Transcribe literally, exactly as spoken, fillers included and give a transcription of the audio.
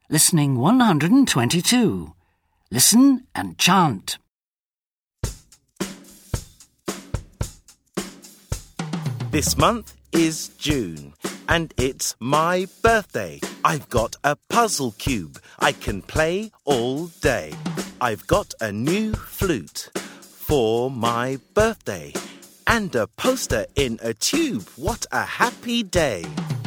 Listening one hundred twenty-two. Listen and chant. This month is June, and it's my birthday. I've got a puzzle cube I can play all day. I've got a new flute for my birthday, and a poster in a tube. What a happy day!